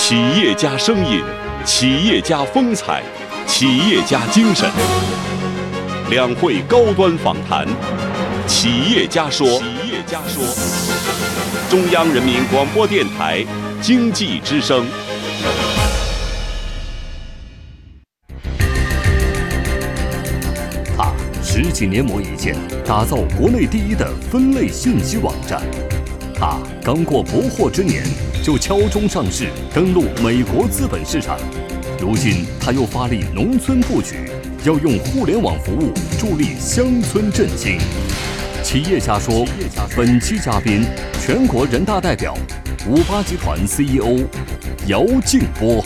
企业家声音，企业家风采，企业家精神。两会高端访谈，企业家说。企业家说。中央人民广播电台经济之声。 他10几年磨一剑，打造国内第一的分类信息网站。他刚过不惑之年，就敲钟上市，登陆美国资本市场。如今他又发力农村布局，要用互联网服务助力乡村振兴。企业家说，本期嘉宾全国人大代表、58集团 CEO 姚劲波。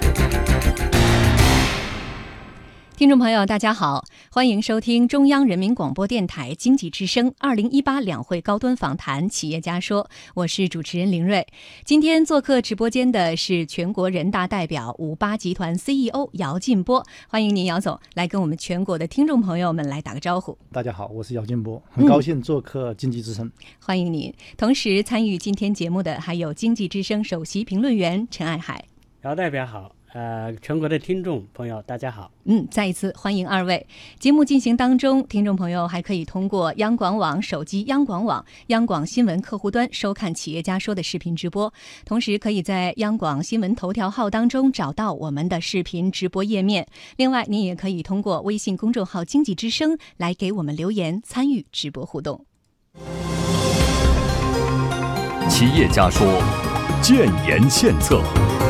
听众朋友大家好，欢迎收听中央人民广播电台经济之声2018两会高端访谈企业家说，我是主持人林瑞。今天做客直播间的是全国人大代表、58集团 CEO 姚劲波，欢迎您姚总来跟我们全国的听众朋友们来打个招呼。 大家好，我是姚劲波，很高兴做客经济之声， 欢迎您。同时参与今天节目的还有经济之声首席评论员陈爱海。 姚代表好。全国的听众朋友大家好。 再一次欢迎二位。节目进行当中，听众朋友还可以通过央广网手机央广网、央广新闻客户端收看企业家说的视频直播，同时可以在央广新闻头条号当中找到我们的视频直播页面。另外您也可以通过微信公众号经济之声来给我们留言参与直播互动。 企业家说，建言献策。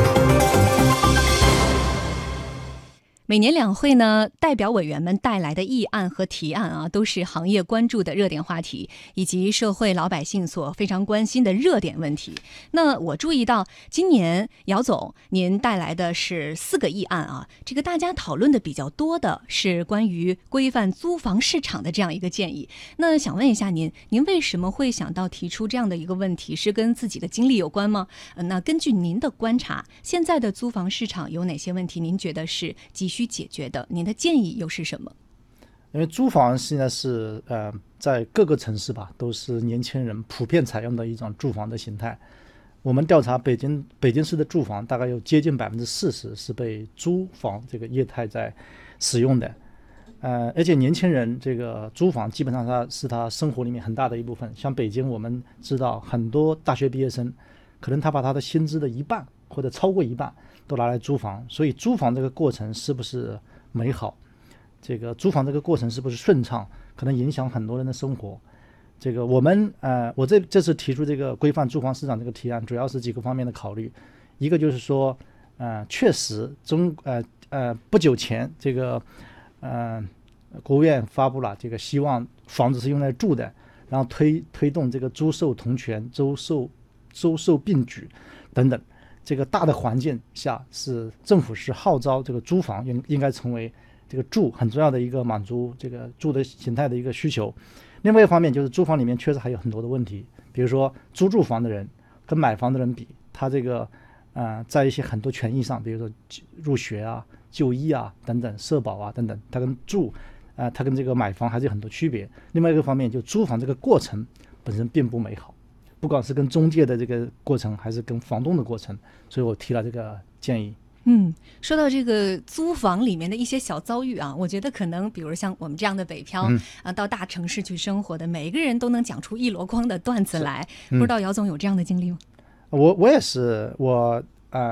每年两会呢，代表委员们带来的议案和提案都是行业关注的热点话题，以及社会老百姓所非常关心的热点问题。那我注意到今年姚总您带来的是4个议案这个大家讨论的比较多的是关于规范租房市场的这样一个建议。那想问一下您为什么会想到提出这样的一个问题？是跟自己的经历有关吗？那根据您的观察，现在的租房市场有哪些问题您觉得是急需解决的？您的建议又是什么？ 因为租房现在是在各个城市吧，都是年轻人普遍采用的一种住房的形态。我们调查北京市的住房，大概有接近40%是被租房这个业态在使用的。而且年轻人这个租房基本上是他生活里面很大的一部分。像北京，我们知道很多大学毕业生，可能他把他的薪资的一半或者超过一半都拿来租房，所以租房这个过程是不是美好，这个租房这个过程是不是顺畅，可能影响很多人的生活。这个我们我这次提出这个规范租房市场这个提案，主要是几个方面的考虑。一个就是说确实不久前这个国务院发布了这个希望房子是用来住的，然后推动这个租售同权、租售并举等等，这个大的环境下，政府是号召这个租房应该成为这个住很重要的一个满足这个住的形态的一个需求。另外一方面就是租房里面确实还有很多的问题，比如说租住房的人跟买房的人比，他这个在一些很多权益上，比如说入学就医等等，社保等等，他跟这个买房还是有很多区别。另外一个方面就租房这个过程本身并不美好，不管是跟中介的这个过程还是跟房东的过程，所以我提了这个建议。 说到这个租房里面的一些小遭遇我觉得可能比如像我们这样的北漂到大城市去生活的每一个人都能讲出一箩筐的段子来。不知道姚总有这样的经历吗？ 我也是，我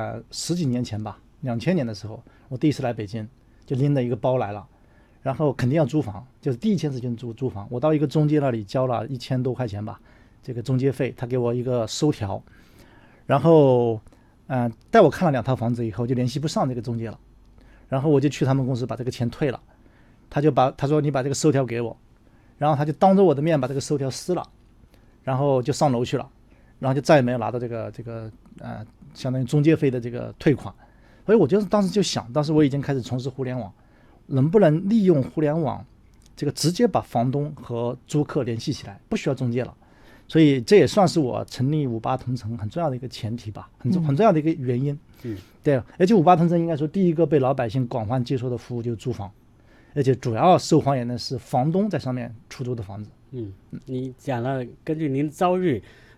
10几年前吧，2000年的时候，我第一次来北京，就拎了一个包来了，然后肯定要租房，就是第一件事情租房。我到一个中介那里交了1000多块钱吧，这个中介费，他给我一个收条，然后带我看了2套房子以后就联系不上这个中介了，然后我就去他们公司把这个钱退了，他说你把这个收条给我，然后他就当着我的面把这个收条撕了，然后就上楼去了，然后就再也没有拿到这个相当于中介费的这个退款。所以我就当时就想，当时我已经开始从事互联网，能不能利用互联网这个直接把房东和租客联系起来，不需要中介了。所以这也算是我成立58同城很重要的一个前提吧，很重要的一个原因。对，而且58同城应该说第一个被老百姓广泛接受的服务就是租房，而且主要受欢迎的是房东在上面出租的房子。 你讲了根据您的遭遇，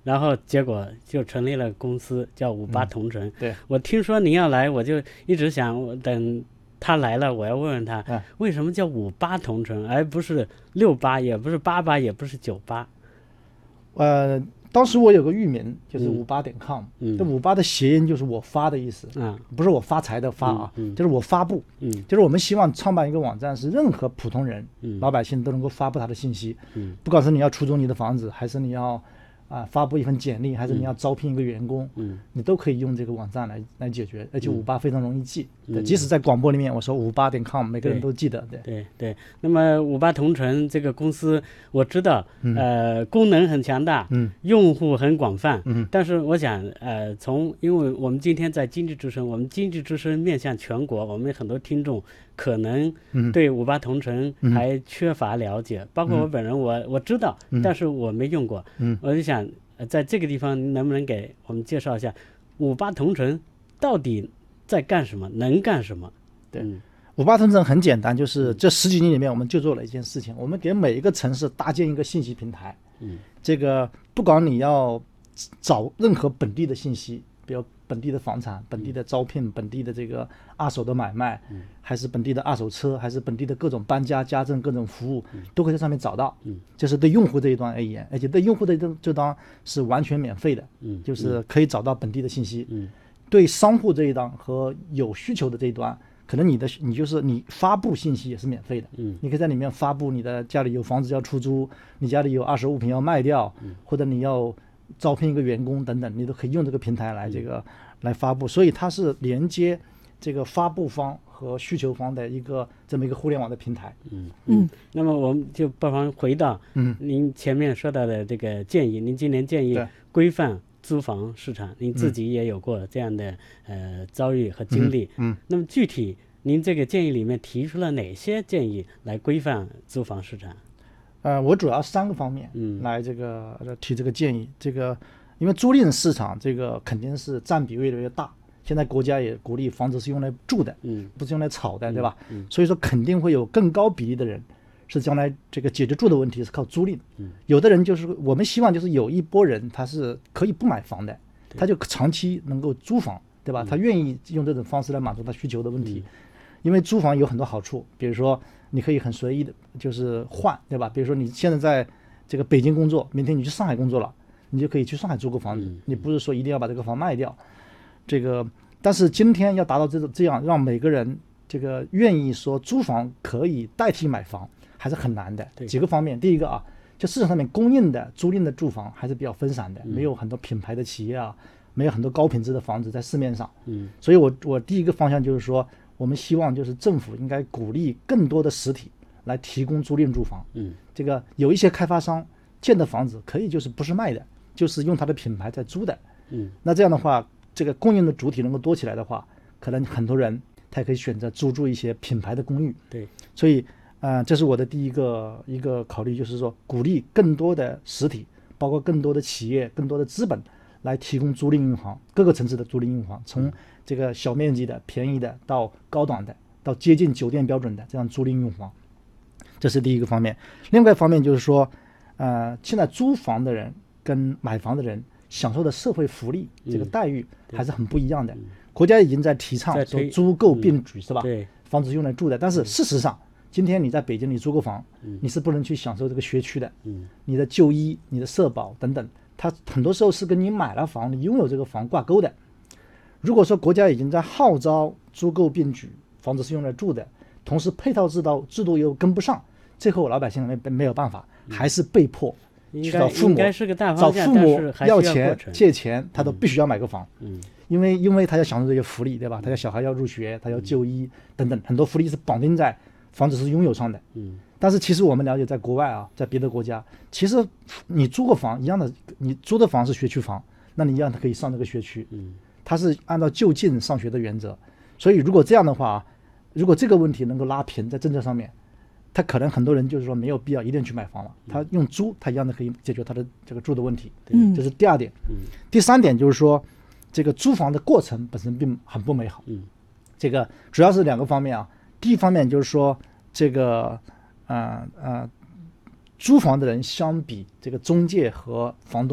然后结果就成立了公司，叫58同城。 对， 我听说您要来，我就一直想，我等他来了，我要问问他，为什么叫58同城，而不是68，也不是88，也不是98？ 当时我有个域名，就是58.com，这58的谐音就是我发的意思，不是我发财的发啊，就是我发布，就是我们希望创办一个网站，是任何普通人、老百姓都能够发布他的信息，不管是你要出租你的房子，还是你要发布一份简历，还是你要招聘一个员工，你都可以用这个网站来解决，而且58非常容易记，即使在广播里面我说58.com，每个人都记得。 对。那么58同城这个公司，我知道，功能很强大，用户很广泛，但是我想，因为我们今天在经济之声，我们经济之声面向全国，我们很多听众可能对58同城还缺乏了解，包括我本人，我知道，但是我没用过，我就想在这个地方能不能给我们介绍一下58同城到底在干什么，能干什么？ 对，58同城很简单，就是这10几年里面我们就做了一件事情，我们给每一个城市搭建一个信息平台，这个不管你要找任何本地的信息，比如本地的房产、本地的招聘、本地的这个二手的买卖，还是本地的二手车，还是本地的各种搬家、家政各种服务，都可以在上面找到。这是对用户这一端而言，而且对用户的这端是完全免费的，就是可以找到本地的信息。对商户这一端和有需求的这一端，可能你发布信息也是免费的，你可以在里面发布你的家里有房子要出租，你家里有二手物品要卖掉，或者你要招聘一个员工等等，你都可以用这个平台来发布，所以它是连接这个发布方和需求方的这么一个互联网的平台。 那么我们就不妨回到您前面说到的这个建议，您今年建议规范租房市场，您自己也有过这样的遭遇和经历。那么具体您这个建议里面提出了哪些建议来规范租房市场？ 我主要3个方面来提这个建议。因为租赁市场这个肯定是占比越来越大，现在国家也鼓励房子是用来住的，不是用来炒的，对吧？所以说肯定会有更高比例的人是将来这个解决住的问题是靠租赁。有的人就是我们希望就是有一波人他是可以不买房的，他就长期能够租房，对吧？他愿意用这种方式来满足他需求的问题。因为租房有很多好处，比如说你可以很随意的就是换，对吧？比如说你现在在这个北京工作，明天你去上海工作了，你就可以去上海租个房子，你不是说一定要把这个房卖掉。但是今天要达到这样让每个人这个愿意说租房可以代替买房，还是很难的。几个方面，第一个就市场上面供应的租赁的住房还是比较分散的，没有很多品牌的企业没有很多高品质的房子在市面上。所以我第一个方向就是说，我们希望就是政府应该鼓励更多的实体来提供租赁住房。这个有一些开发商建的房子可以就是不是卖的，就是用它的品牌在租的。那这样的话，这个供应的主体能够多起来的话，可能很多人他也可以选择租住一些品牌的公寓。所以这是我的第一个考虑，就是说鼓励更多的实体，包括更多的企业、更多的资本来提供租赁用房，各个层次的租赁用房，从这个小面积的、便宜的到高档的，到接近酒店标准的这样租赁用房，这是第一个方面。另外一方面就是说，现在租房的人跟买房的人享受的社会福利这个待遇还是很不一样的。国家已经在提倡说租购并举，是吧？房子用来住的，但是事实上，今天你在北京你租个房，你是不能去享受这个学区的，你的就医、你的社保等等，它很多时候是跟你买了房、你拥有这个房挂钩的。如果说国家已经在号召租购并举，房子是用来住的，同时配套制度又跟不上，最后老百姓没有办法，还是被迫去找父母，找父母要钱借钱，他都必须要买个房。因为他要享受这些福利，对吧？他的小孩要入学，他要就医等等，很多福利是绑定在房子是拥有上的。但是其实我们了解，在国外在别的国家，其实你租个房一样的，你租的房是学区房，那你一样可以上这个学区。它是按照就近上学的原则。所以如果这样的话，如果这个问题能够拉平在政策上面，他可能很多人就是说没有必要一定去买房了，他用租他一样的可以解决他的这个住的问题。这是第二点。第三点就是说，这个租房的过程本身并很不美好。这个主要是2个方面第一方面就是说，这个租房的人相比这个中介和房东，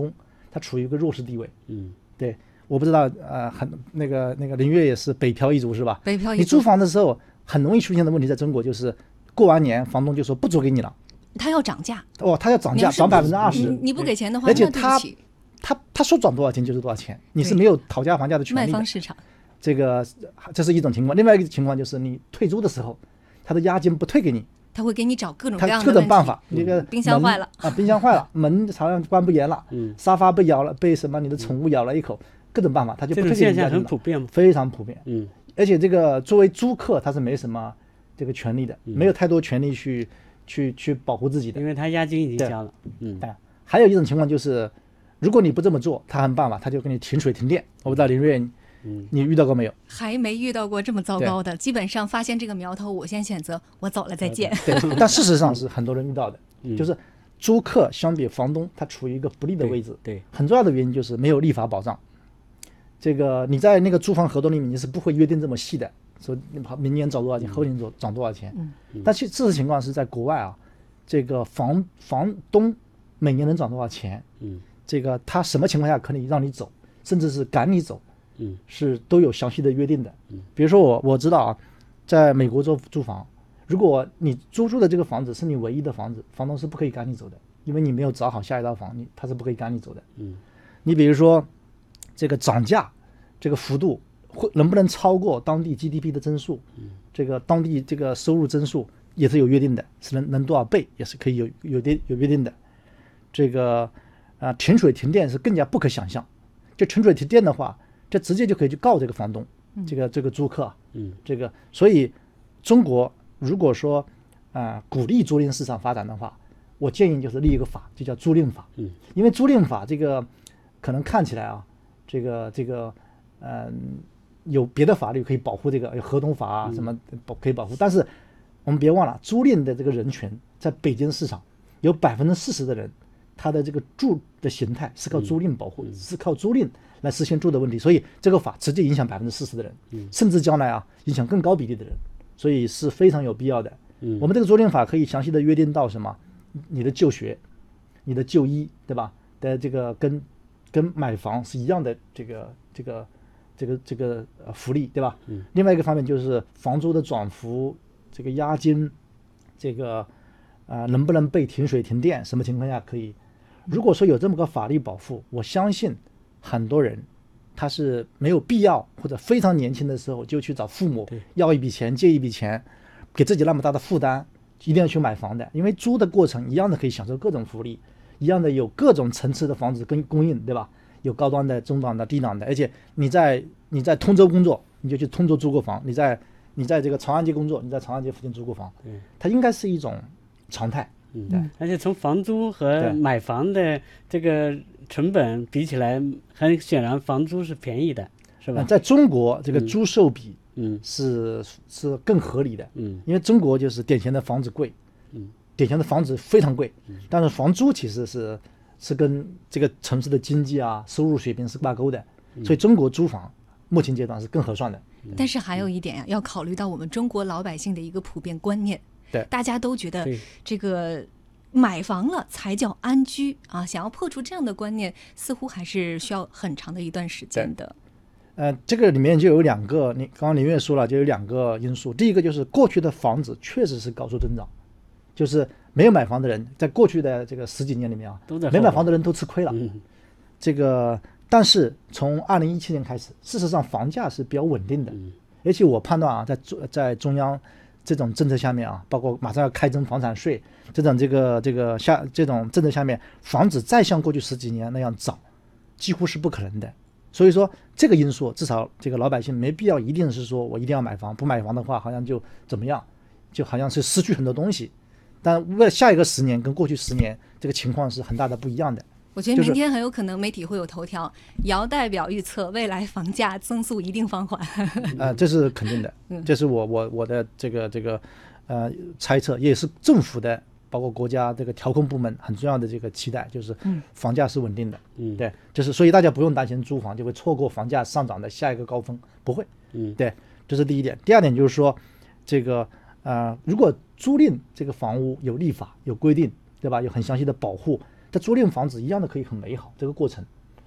它处于一个弱势地位。 嗯， 对，我不知道那个林月也是北漂一族是吧？ 北漂一族， 你租房的时候很容易出现的问题，在中国就是过完年房东就说不租给你了， 他要涨价， 他要涨价，涨20%， 你不给钱的话， 而且那对不起他说涨多少钱就是多少钱，你是没有讨价还价的权利的。 卖方市场， 这是一种情况。另外一个情况就是你退租的时候，他的押金不退给你， 他会给你找各种各样的各种办法。那个冰箱坏了冰箱坏了，门好像关不严了，沙发被咬了，被什么你的宠物咬了一口，各种办法他就不退给你。 这种现象很普遍吗？ 非常普遍。而且这个作为租客他是没什么这个权利的，没有太多权利去保护自己的， 因为他押金已经交了。 还有一种情况就是，如果你不这么做，他很办法，他就给你停水停电。我不知道林瑞，你遇到过没有？ 还没遇到过这么糟糕的，基本上发现这个苗头，我先选择我走了再见。 对，但事实上是很多人遇到的，就是租客相比房东，他处于一个不利的位置。 对， 很重要的原因就是没有立法保障。这个你在那个租房合同里面你是不会约定这么细的，说明年涨多少钱，后年涨多少钱。但事实情况是在国外啊，这个房东每年能涨多少钱，这个他什么情况下可以让你走，甚至是赶你走，是都有详细的约定的。比如说我知道啊，在美国租房，如果你租住的这个房子是你唯一的房子，房东是不可以赶你走的，因为你没有找好下一套房，他是不可以赶你走的。你比如说这个涨价这个幅度能不能超过当地 GDP 的增速，这个当地这个收入增速也是有约定的，是能多少倍也是可以有约定的。这个停水停电是更加不可想象，就停水停电的话，这直接就可以去告这个房东，这个租客。所以中国如果说鼓励租赁市场发展的话，我建议就是立一个法，就叫租赁法。因为租赁法这个可能看起来啊，这个有别的法律可以保护这个，有合同法啊什么可以保护，但是我们别忘了租赁的这个人权，在北京市场有40%的人，他的这个住的形态是靠租赁保护，是靠租赁来实现住的问题，所以这个法直接影响40%的人，甚至将来啊影响更高比例的人，所以是非常有必要的。我们这个租赁法可以详细的约定到什么，你的就学、你的就医，对吧？的这个跟买房是一样的这个福利，对吧？另外一个方面就是房租的转幅，这个押金，这个能不能被停水停电，什么情况下可以？如果说有这么个法律保护，我相信很多人他是没有必要或者非常年轻的时候就去找父母要一笔钱，借一笔钱，给自己那么大的负担，一定要去买房的。因为租的过程一样的可以享受各种福利，一样的有各种层次的房子供应，对吧？有高端的、中档的、低档的，而且你在通州工作，你就去通州租过房；你在这个长安街工作，你在长安街附近租过房。它应该是一种常态。 而且从房租和买房的这个成本比起来，很显然房租是便宜的，是吧？ 在中国这个租售比是更合理的。因为中国就是典型的房子贵，典型的房子非常贵，但是房租其实是跟这个城市的经济啊、收入水平是挂钩的，所以中国租房目前阶段是更合算的。 但是还有一点要考虑到我们中国老百姓的一个普遍观念， 对， 大家都觉得这个买房了才叫安居啊，想要破除这样的观念，似乎还是需要很长的一段时间的。 这个里面就有两个，你刚刚林月说了，就有两个因素。第一个就是过去的房子确实是高速增长，就是没有买房的人，在过去的这个10几年里面啊，没买房的人都吃亏了。这个，但是从2017年开始，事实上房价是比较稳定的，而且我判断啊，在中央这种政策下面啊，包括马上要开征房产税这种这种政策下面，房子再像过去10几年那样涨，几乎是不可能的。所以说这个因素，至少这个老百姓没必要一定是说我一定要买房，不买房的话好像就怎么样，就好像是失去很多东西。但为了下一个10年跟过去10年这个情况是很大的不一样的。 我觉得明天很有可能媒体会有头条，姚代表预测未来房价增速一定放缓。 这是肯定的，这是我的这个猜测，也是政府的包括国家这个调控部门很重要的这个期待，就是房价是稳定的。对，就是所以大家不用担心租房就会错过房价上涨的下一个高峰，不会。对，这是第一点。第二点就是说，这个如果租赁这个房屋有立法有规定，对吧？有很详细的保护，这租赁房子一样的可以很美好，这个过程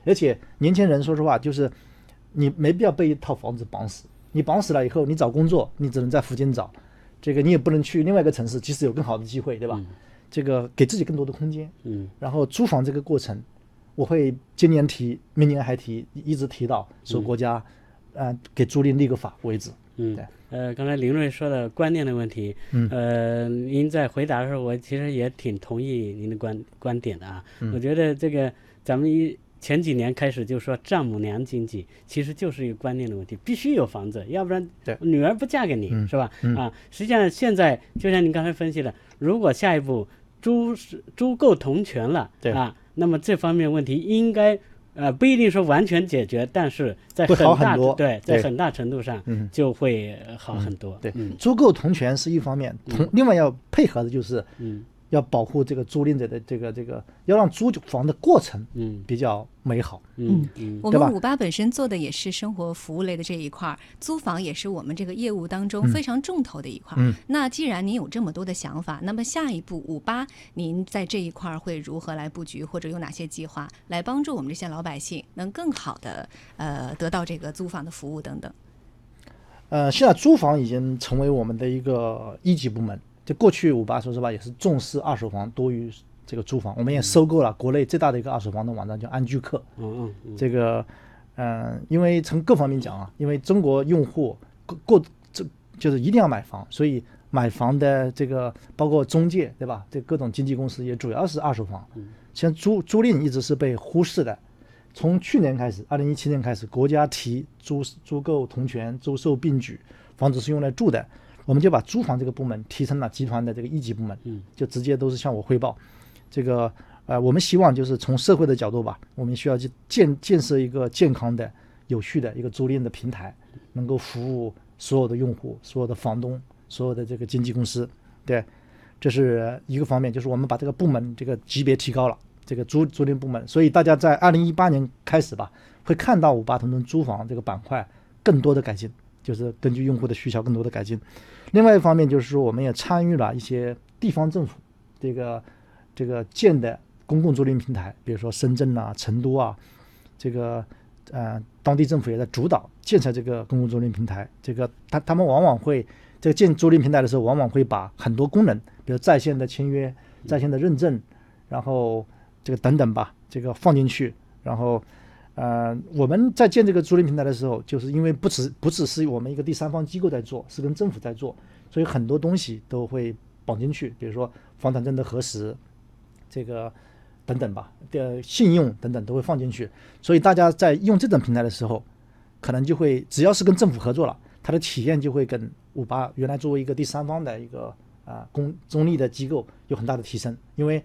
而且年轻人说实话，就是你没必要被一套房子绑死，你绑死了以后，你找工作你只能在附近找，这个你也不能去另外一个城市，即使有更好的机会，对吧？这个给自己更多的空间。然后租房这个过程，我会今年提，明年还提，一直提到说国家给租赁立个法为止。 对。刚才林瑞说的观念的问题，您在回答的时候，我其实也挺同意您的观点的啊。我觉得这个咱们前几年开始就说丈母娘经济，其实就是一个观念的问题，必须有房子，要不然女儿不嫁给你，是吧？实际上现在就像您刚才分析的，如果下一步租购同权了那么这方面问题应该不一定说完全解决，但是在很大程度上就会好很多。 对，租购同权是一方面，另外要配合的就是要保护这个租赁者的这个要让租房的过程比较美好。 我们58本身做的也是生活服务类的这一块，租房也是我们这个业务当中非常重头的一块。那既然您有这么多的想法，那么下一步58您在这一块会如何来布局，或者有哪些计划来帮助我们这些老百姓能更好的得到这个租房的服务等等？ 现在租房已经成为我们的一个一级部门。就过去58说实话也是重视二手房多于这个租房，我们也收购了国内最大的一个二手房的网站叫安居客。这个因为从各方面讲因为中国用户就是一定要买房，所以买房的这个包括中介，对吧？这各种经纪公司也主要是二手房。现在租赁一直是被忽视的。从去年开始，2017年开始，国家提租购同权、租售并举，房子是用来住的。我们就把租房这个部门提成了集团的这个一级部门，就直接都是向我汇报。这个我们希望就是从社会的角度吧，我们需要去建设一个健康的、有序的一个租赁的平台，能够服务所有的用户、所有的房东、所有的这个经纪公司。对，这是一个方面，就是我们把这个部门这个级别提高了，这个租赁部门。所以大家在2018年开始吧，会看到58同城租房这个板块更多的改进。就是根据用户的需求更多的改进。另外一方面就是说，我们也参与了一些地方政府这个建的公共租赁平台，比如说深圳啊、成都啊，这个当地政府也在主导建设这个公共租赁平台。这个他们往往会这个建租赁平台的时候，往往会把很多功能，比如在线的签约、在线的认证，然后这个等等吧，这个放进去，然后。我们在建这个租赁平台的时候，就是因为不只是我们一个第三方机构在做，是跟政府在做，所以很多东西都会绑进去，比如说房产证的核实，这个等等吧，信用等等都会放进去。所以大家在用这种平台的时候，可能就会只要是跟政府合作了，它的体验就会跟58原来作为一个第三方的一个中立的机构有很大的提升。因为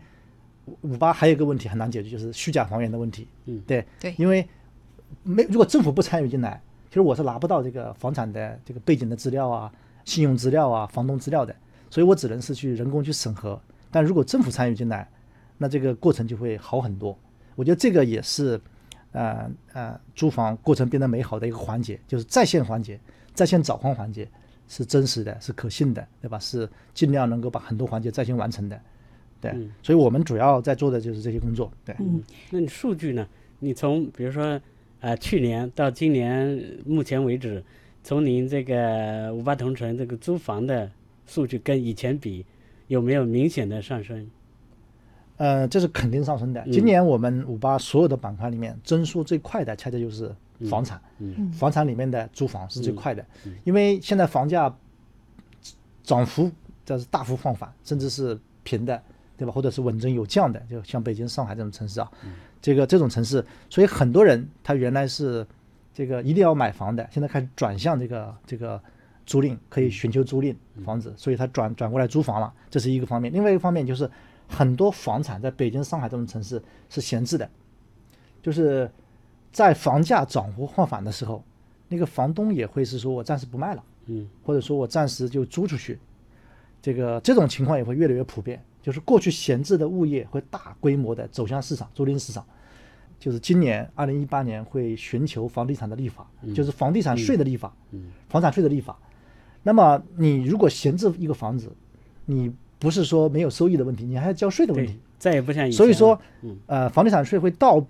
58还有一个问题很难解决，就是虚假房源的问题。对，因为如果政府不参与进来，其实我是拿不到这个房产的这个背景的资料啊、信用资料啊、房东资料的，所以我只能是去人工去审核。但如果政府参与进来，那这个过程就会好很多。我觉得这个也是租房过程变得美好的一个环节，就是在线环节、在线找房环节是真实的、是可信的，对吧？是尽量能够把很多环节在线完成的。对，所以我们主要在做的就是这些工作。对， 那你数据呢？你从比如说去年到今年目前为止，从您这个58同城这个租房的数据跟以前比，有没有明显的上升？ 这是肯定上升的。今年我们58所有的板块里面增速最快的，恰恰就是房产。房产里面的租房是最快的，因为现在房价涨幅这是大幅放缓，甚至是平的。对吧？或者是稳增有降的，就像北京、上海这种城市啊，这种城市，所以很多人他原来是这个一定要买房的，现在开始转向这个租赁，可以寻求租赁房子，所以他转过来租房了，这是一个方面。另外一个方面就是很多房产在北京、上海这种城市是闲置的，就是在房价涨幅放缓的时候，那个房东也会是说我暂时不卖了，或者说我暂时就租出去，这种情况也会越来越普遍。就是过去闲置的物业会大规模的走向市场，租赁市场。就是今年2018年会寻求房地产的立法，就是房地产税的立法，房产税的立法。那么你如果闲置一个房子，你不是说没有收益的问题，你还要交税的问题， 再也不像以前。 所以说，房地产税会倒逼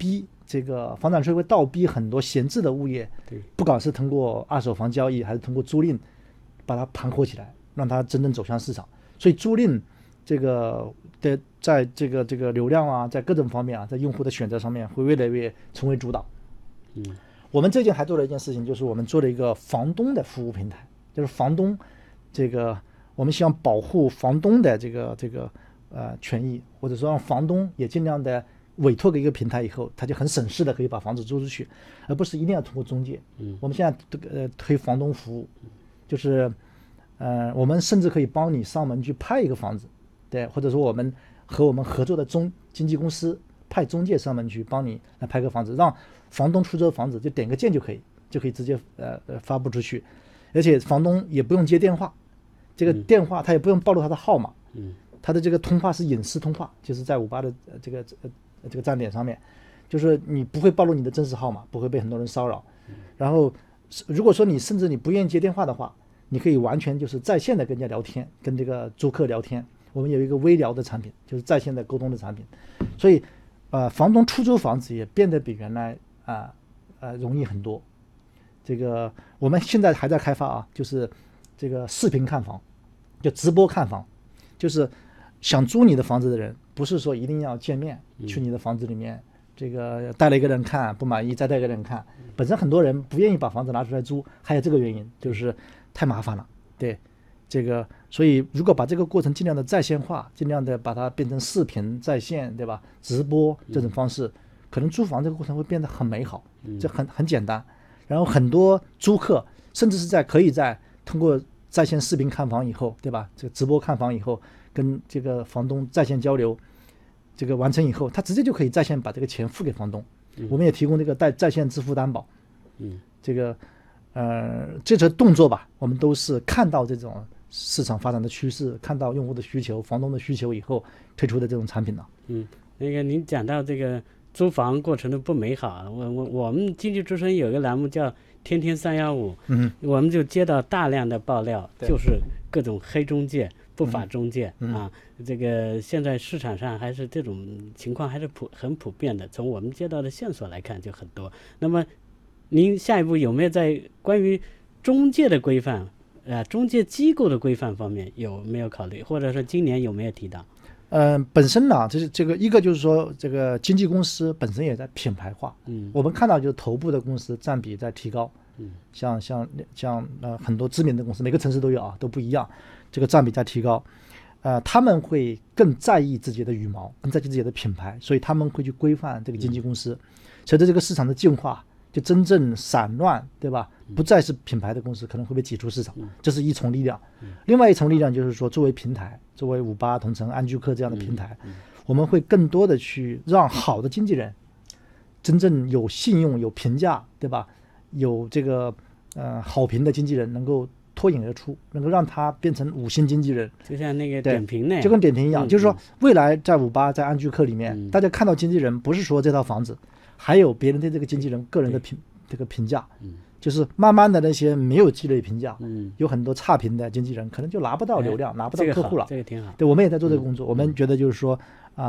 这个房产税会倒逼很多闲置的物业，不管是通过二手房交易还是通过租赁，把它盘活起来，让它真正走向市场。所以租赁这个的在这个流量啊，在各种方面啊，在用户的选择上面会越来越成为主导。我们最近还做了一件事情，就是我们做了一个房东的服务平台，就是房东这个我们希望保护房东的这个权益，或者说让房东也尽量的委托给一个平台以后，他就很省事的可以把房子租出去，而不是一定要通过中介。我们现在推房东服务，就是我们甚至可以帮你上门去拍一个房子，对，或者说我们合作的经纪公司派中介上门去帮你来拍个房子，让房东出租房子就点个键就可以直接发布出去，而且房东也不用接电话，这个电话他也不用暴露他的号码，他的这个通话是隐私通话，就是在58的这个站点上面，就是你不会暴露你的真实号码，不会被很多人骚扰。然后如果说你甚至你不愿意接电话的话，你可以完全就是在线的跟人家聊天，跟这个租客聊天。我们有一个微聊的产品，就是在线的沟通的产品。所以房东出租房子也变得比原来容易很多。这个我们现在还在开发啊，就是这个视频看房，就直播看房，就是想租你的房子的人，不是说一定要见面去你的房子里面，这个带了一个人看不满意再带一个人看，本身很多人不愿意把房子拿出来租，还有这个原因就是太麻烦了，对，这个所以如果把这个过程尽量的在线化，尽量的把它变成视频在线，对吧？直播这种方式，可能租房这个过程会变得很美好，这很简单。然后很多租客甚至是可以在通过在线视频看房以后，对吧？这个直播看房以后，跟这个房东在线交流，这个完成以后，他直接就可以在线把这个钱付给房东。我们也提供这个在线支付担保。这个这些动作吧，我们都是看到这种市场发展的趋势，看到用户的需求、房东的需求以后推出的这种产品了。 那个您讲到这个租房过程的不美好，我们经济之声有个栏目叫天天315，我们就接到大量的爆料，就是各种黑中介、不法中介啊，这个现在市场上还是这种情况还是很普遍的，从我们接到的线索来看就很多。那么您下一步有没有在关于中介的规范中介机构的规范方面有没有考虑，或者说今年有没有提到？ 本身呢，这个一个就是说，这个经纪公司本身也在品牌化。我们看到就是头部的公司占比在提高。像很多知名的公司，每个城市都有啊，都不一样，这个占比在提高。他们会更在意自己的羽毛，更在意自己的品牌，所以他们会去规范这个经纪公司，随着这个市场的进化，就真正散乱，对吧？不再是品牌的公司可能会被挤出市场，这是一重力量。另外一重力量就是说，作为平台，作为58同城、安居客这样的平台，我们会更多的去让好的经纪人，真正有信用、有评价，对吧？有这个好评的经纪人能够脱颖而出，能够让他变成5星经纪人， 就像那个点评那样， 就跟点评一样，就是说未来在58在安居客里面，大家看到经纪人不是说这套房子，还有别人对这个经纪人个人的评价，就是慢慢的那些没有积累评价，有很多差评的经纪人可能就拿不到流量，拿不到客户了。 这个挺好。 对，我们也在做这个工作。我们觉得就是说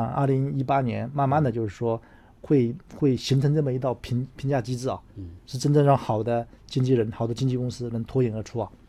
2018年慢慢的就是说会形成这么一道评价机制啊，是真正让好的经纪人、好的经纪公司能脱颖而出啊。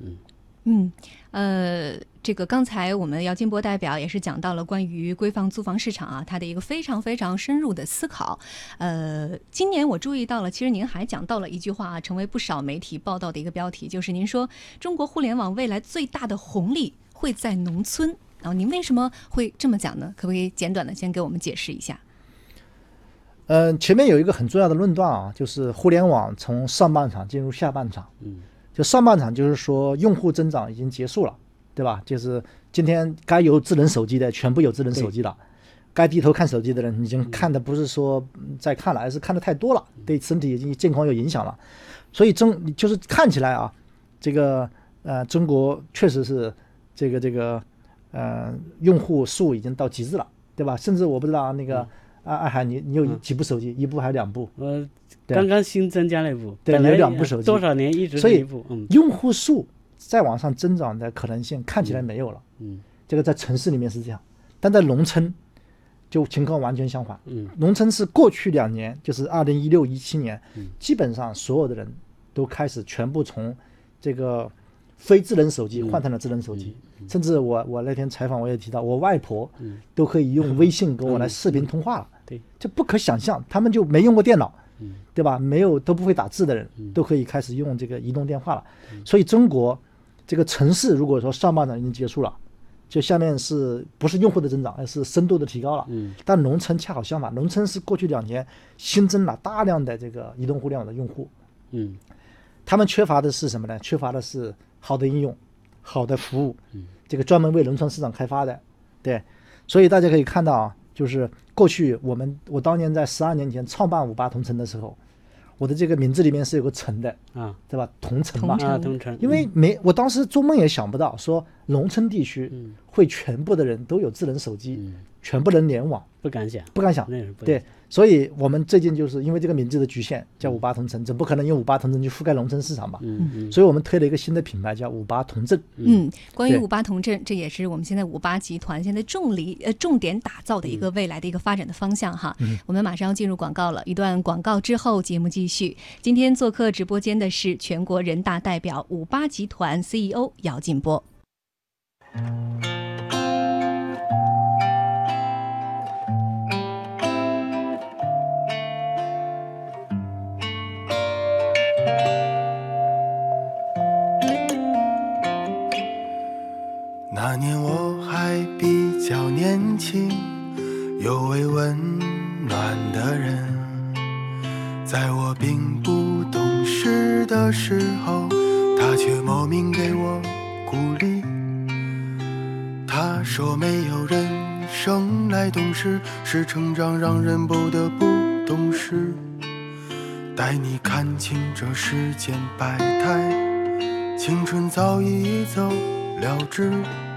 这个刚才我们姚金波代表也是讲到了关于规范租房市场啊，它的一个非常非常深入的思考。今年我注意到了，其实您还讲到了一句话啊，成为不少媒体报道的一个标题，就是您说中国互联网未来最大的红利会在农村。然后您为什么会这么讲呢？可不可以简短的先给我们解释一下？ 前面有一个很重要的论断啊，就是互联网从上半场进入下半场。就上半场就是说用户增长已经结束了，对吧？就是今天该有智能手机的全部有智能手机了，该低头看手机的人已经看的不是说在看了，而是看的太多了，对身体已经健康有影响了。所以就是看起来啊，这个中国确实是这个用户数已经到极致了，对吧？甚至我不知道那个爱海你有几部手机，一部还是2部？ 刚刚新增加了一部， 对，有2部手机， 多少年一直是一部。 用户数再往上增长的可能性看起来没有了。这个在城市里面是这样，但在农村， 就情况完全相反。农村是过去2年，就是2016、17年，基本上所有的人都开始全部从这个非智能手机换成了智能手机，甚至我那天采访我也提到，我外婆都可以用微信跟我来视频通话了。 对， 这不可想象，他们就没用过电脑，对吧？都不会打字的人，都可以开始用这个移动电话了。所以中国这个城市如果说上半场已经结束了，就下面不是用户的增长，而是深度的提高了。但农村恰好相反，农村是过去2年新增了大量的这个移动互联网的用户。他们缺乏的是什么呢？缺乏的是好的应用、好的服务，这个专门为农村市场开发的。对，所以大家可以看到啊，就是过去我当年在12年前创办58同城的时候，我的这个名字里面是有个城的啊，对吧？同城嘛， 同城。 因为我当时做梦也想不到，说农村地区会全部的人都有智能手机，全部能联网， 不敢想。 对，所以我们最近就是因为这个名字的局限，叫58同城，总不可能用58同城去覆盖农村市场吧？所以我们推了一个新的品牌，叫58同镇。 关于58同镇，这也是我们现在58集团现在重点打造的一个未来的一个发展的方向哈。我们马上要进入广告了，一段广告之后节目继续。今天做客直播间的是全国人大代表58集团 CEO 姚劲波。 那年我还比较年轻，有位温暖的人，在我并不懂事的时候，他却莫名给我鼓励。他说没有人生来懂事，是成长让人不得不懂事，带你看清这世间百态，青春早已走了之。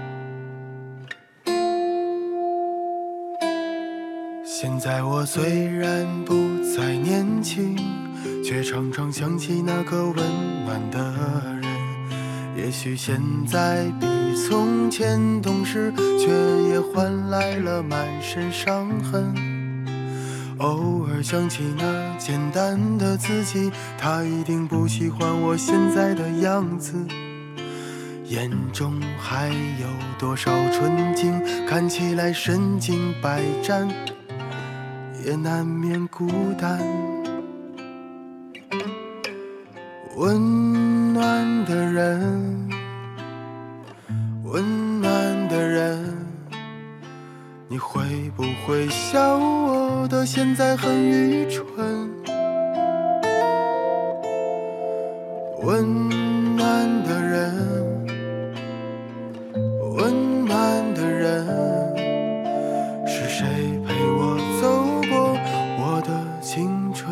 现在我虽然不再年轻，却常常想起那个温暖的人。也许现在比从前懂事，却也换来了满身伤痕。偶尔想起那简单的自己，他一定不喜欢我现在的样子。眼中还有多少纯净，看起来身经百战，也难免孤单。温暖的人，温暖的人，你会不会笑我的现在很愚蠢？温暖的人，温暖的人，是谁陪我走过我的青春？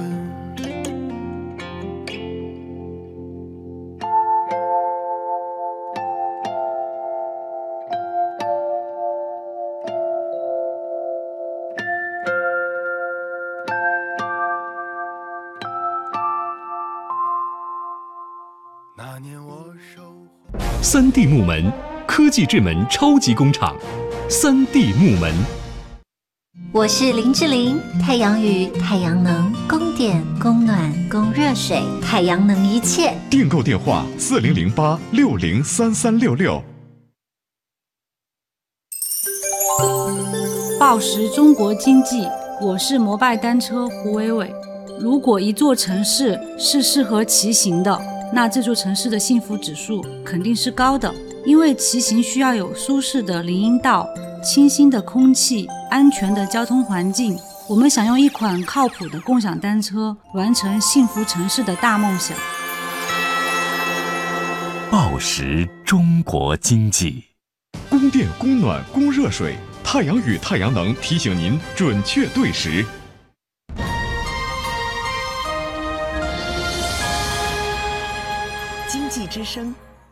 那年我收获 3D 木门，科技智门超级工厂，3D 木门。 我是林志玲，太阳雨、太阳能、供电、供暖、供热水，太阳能一切。 订购电话4008603366。 报时中国经济，我是摩拜单车胡伟伟。如果一座城市是适合骑行的，那这座城市的幸福指数肯定是高的，因为骑行需要有舒适的林荫道、清新的空气、安全的交通环境。我们想用一款靠谱的共享单车，完成幸福城市的大梦想。 报时中国经济， 供电、供暖、供热水，太阳雨、太阳能提醒您准确对时。 经济之声，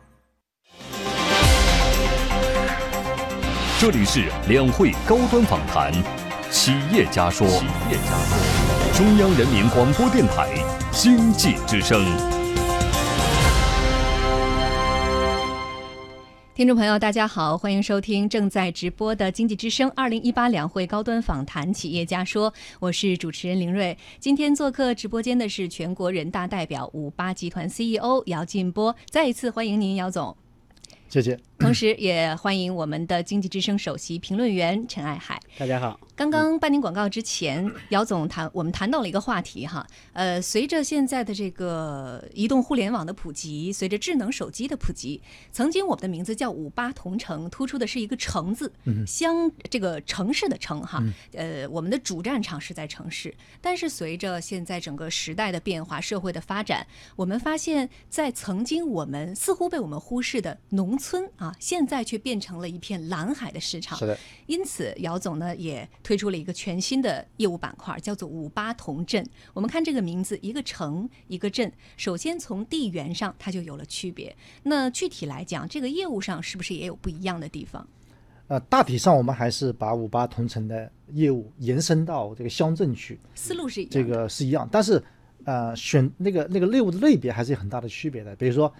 这里是两会高端访谈，企业家说，中央人民广播电台经济之声。 听众朋友，大家好，欢迎收听正在直播的经济之声2018两会高端访谈企业家说，我是主持人林睿。今天做客直播间的是全国人大代表58集团 CEO 姚劲波，再一次欢迎您，姚总。 谢谢。 同时也欢迎我们的经济之声首席评论员陈爱海。 大家好。 刚刚半点广告之前，姚总我们谈到了一个话题哈，随着现在的这个移动互联网的普及，随着智能手机的普及，曾经我们的名字叫58同城，突出的是一个城字，这个城市的城哈，我们的主战场是在城市，但是随着现在整个时代的变化，社会的发展，我们发现，在曾经我们似乎被我们忽视的农村啊，现在却变成了一片蓝海的市场。 是的。 因此，姚总呢也推出了一个全新的业务板块，叫做58同镇。我们看这个名字，一个城一个镇，首先从地缘上它就有了区别。那具体来讲，这个业务上是不是也有不一样的地方？ 大体上我们还是把58同城的业务延伸到这个乡镇去， 思路是一样的， 这个是一样，但是选那个业务的类别还是有很大的区别的。比如说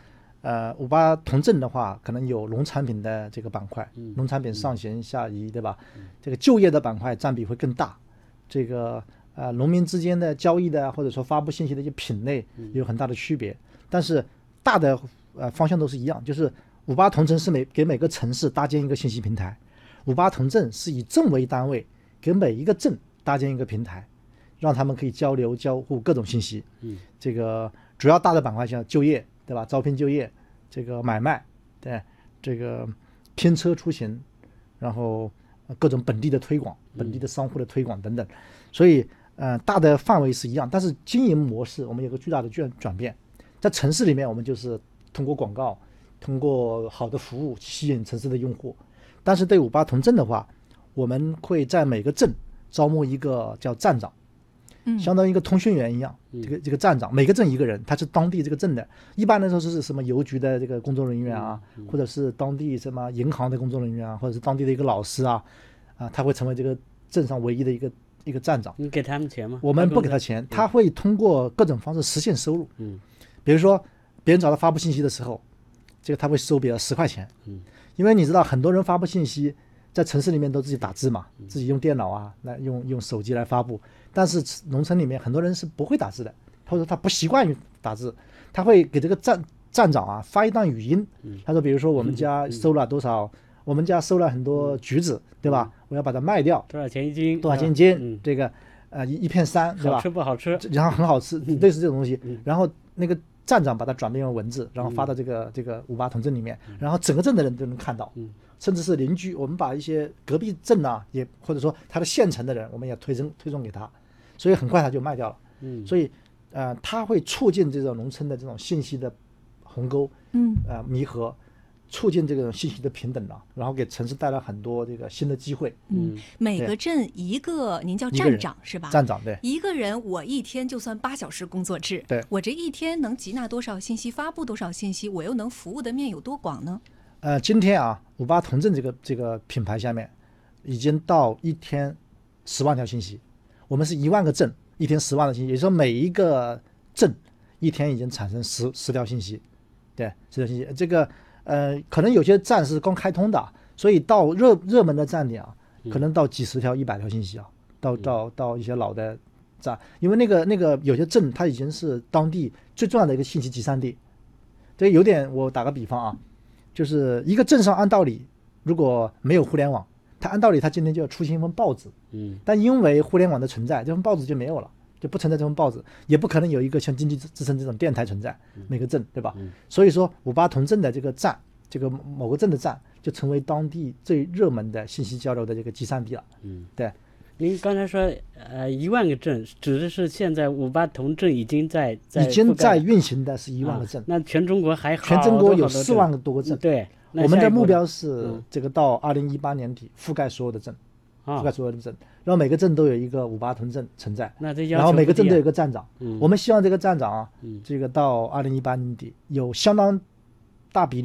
58同镇的话，可能有农产品的这个板块，农产品上行下移，对吧？这个就业的板块占比会更大，这个农民之间的交易的或者说发布信息的一些品类有很大的区别，但是大的方向都是一样，就是58同城是给每个城市搭建一个信息平台，58同镇是以镇为单位，给每一个镇搭建一个平台，让他们可以交流交互各种信息。这个主要大的板块像就业，对吧？招聘就业，这个买卖，对，这个拼车出行，然后各种本地的推广，本地的商户的推广等等。所以大的范围是一样，但是经营模式我们有个巨大的转变。在城市里面，我们就是通过广告，通过好的服务吸引城市的用户。但是对58同镇的话，我们会在每个镇招募一个叫站长，相当于一个通讯员一样，这个站长每个镇一个人，他是当地这个镇的，一般来说是什么邮局的这个工作人员啊，或者是当地什么银行的工作人员啊，或者是当地的一个老师啊，他会成为这个镇上唯一的一个站长。 你给他们钱吗？ 我们不给他钱，他会通过各种方式实现收入。比如说别人找他发布信息的时候，这个他会收别人10块钱。因为你知道很多人发布信息在城市里面都自己打字嘛，自己用电脑啊，来用手机来发布。但是农村里面很多人是不会打字的，或者他不习惯于打字，他会给这个站长啊发一段语音。他说，比如说我们家收了多少，我们家收了很多橘子，对吧？我要把它卖掉， 多少钱一斤？ 多少钱一斤？这个一片3，对吧？ 好吃不好吃？ 然后很好吃，类似这种东西。然后那个站长把它转变成文字，然后发到这个58同镇里面，然后整个镇的人都能看到。甚至是邻居，我们把一些隔壁镇啊，也或者说他的县城的人，我们也推送给他，所以很快他就卖掉了。所以他会促进这种农村的这种信息的鸿沟，弥合，促进这个信息的平等了，然后给城市带来很多这个新的机会。 每个镇一个，您叫站长是吧？ 站长，对， 一个人我一天就算8小时工作制， 对， 我这一天能集纳多少信息，发布多少信息，我又能服务的面有多广呢？ 今天58同镇这个品牌下面已经到一天10万条信息，我们是1万个镇，一天10万的信息，也就是说每一个镇一天已经产生10条信息，对，10条信息。这个可能有些站是刚开通的，所以到热门的站点可能到几十条、100条信息到一些老的站，因为那个有些镇它已经是当地最重要的一个信息集散地。这有点，我打个比方就是一个镇上按道理如果没有互联网，按道理他今天就要出新一份报纸，但因为互联网的存在，这份报纸就没有了，就不存在这份报纸，也不可能有一个像经济之声这种电台存在，每个镇，对吧？所以说58同镇的这个站，这个某个镇的站就成为当地最热门的信息交流的这个集散地了。对。 您刚才说1万个镇，指的是现在58同镇已经在运行的是1万个镇。 那全中国还全中国有4万多个镇。 对， 我们的目标是这个到2018年底覆盖所有的镇，覆盖所有的镇，然后每个镇都有一个58同镇存在。然后每个镇都有一个站长。我们希望这个站长这个到2018年底有相当大比例的